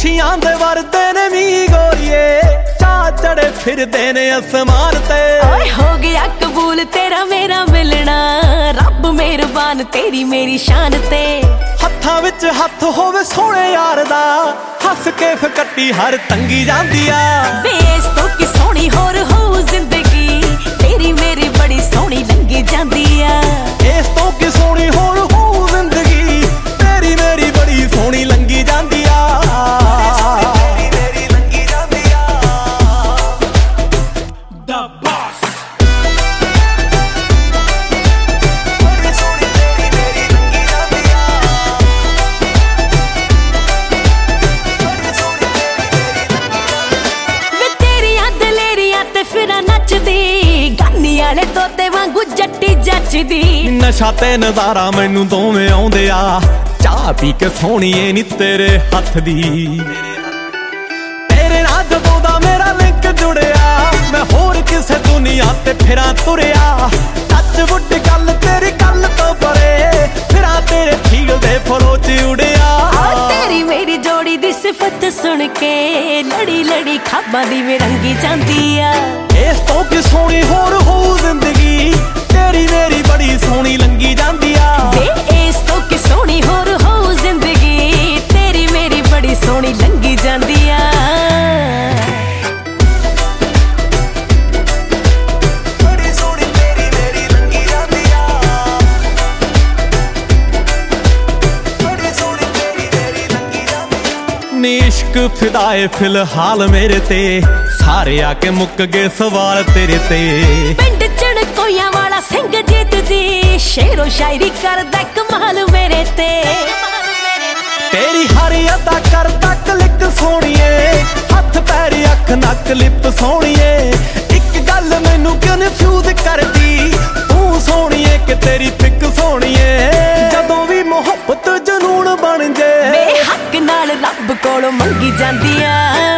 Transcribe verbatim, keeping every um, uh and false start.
खुशियां दे वरदे ने मी गोरिए चा चढ़े फिरदे ने आसमान ते। ओए हो गया कबूल तेरा मेरा मिलना रब मेहरबान तेरी मेरी शान ते। हत्थां विच हत्थ होवे सोहणे यार दा हस के फकट्टी हर तंगी जांदी आ। बेस तो कि सोहनी होर होऊ जिंदगी तेरी मेरी बड़ी सोहनी लंगी जांदी आ। इस तो कि सोहनी होर होऊ जिंदगी तेरी मेरी बड़ी सोहनी लंगी जांदी आ। नशा ते नजारा मैनू दोवें आउंदे आ चाह पी के सोहणीए नी तेरे हथ दी। तेरे नाल जदों दा मेरा लिंक जुड़िया मैं होर किसे दुनिया ते फिरां तुरिया। टच वुड गल तेरी गल तो परे फिरां तेरे ठीक दे फलो च उड़िया। तेरी मेरी जोड़ी दी सिफत सुन के लड़ी लड़ी खाबां दी मेरंगी जांदी आ। इस तो कि सोहनी होर होऊ जिंदगी तेरी मेरी बड़ी सोहनी लंगी जांदी आ। इस तो कि सोहनी होर होऊ जिंदगी तेरी मेरी बड़ी सोहनी लंगी जांदी आ। बड़ी सोहनी तेरी मेरी लंगी जांदी आ। बड़ी सोहनी तेरी मेरी लंगी जांदी आ। नी इश्क फिदाए फिलहाल मेरे ते सारे आके मुक गए सवाल तेरे ते। पिंड चढ़कोइयां वाला सिंह जीत दी शेरो शायरी करदा कमाल मेरे ते। तेरी हर अदा करदा क्लिक सोहणीए हथ पैर अख नक लिप सोहणीए। एक गल मैनू कन्फ्यूज करदी तू सोहणीए कि तेरी पिक सोहणीए। जदों भी मुहब्बत जनून बन जे बेहक नाल रब कोलों मंगी जांदी आ।